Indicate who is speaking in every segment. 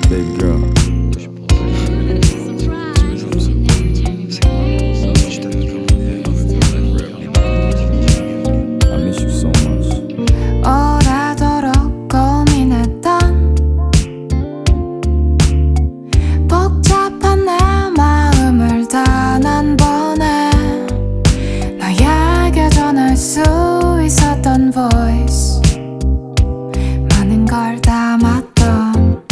Speaker 1: baby girl. I miss you so much.
Speaker 2: 오래도록 고민했던 복잡한 내 마음을 단 한 번에 너에게 전할 수 있었던 voice, 많은 걸 담았던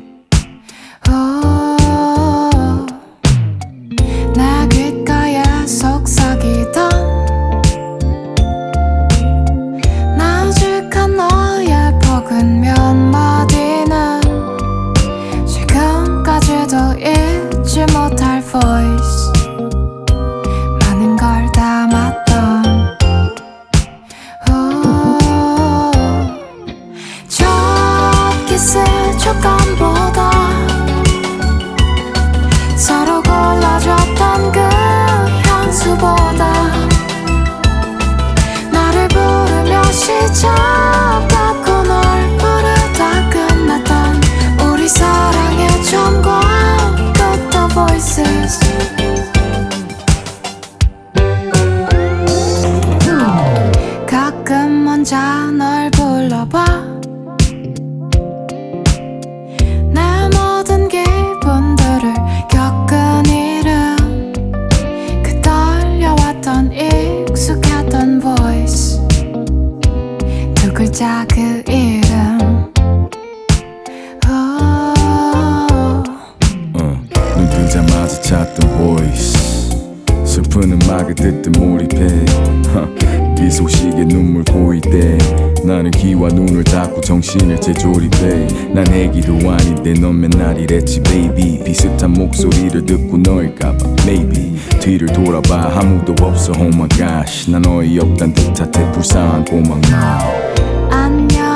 Speaker 2: 내 귓가에 속삭이던 나직한 너의 포근 몇 마디는 지금까지도 잊지 못할 voice, 많은 걸 담았던 첫 키스 촉감보다 서로 골라줬던 그 향수보다 나를 부르며 시작하고 널 부르다 끝났던 우리 사랑의 처음과 끝의 voices. 가끔 혼자 널 불러봐. 내 모든 기분들을 겪은 이름, 그 떨려왔던 익숙했던 voice, 두 글자 그 이름.
Speaker 1: 눈 뜨자마자 찾던 voice, 슬픈 음악을 듣듯 몰입해. 이 소식에 눈물 고일 때 나는 귀와 눈을 닫고 정신을 재조립해. 난 애기도 아닌데 넌 맨날 이랬지 baby. 비슷한 목소리를 듣고 너일까봐 maybe. 뒤를 돌아봐 아무도 없어 oh my gosh. 난 어이없단 듯한데 불쌍한 꼬막 나.
Speaker 2: 안녕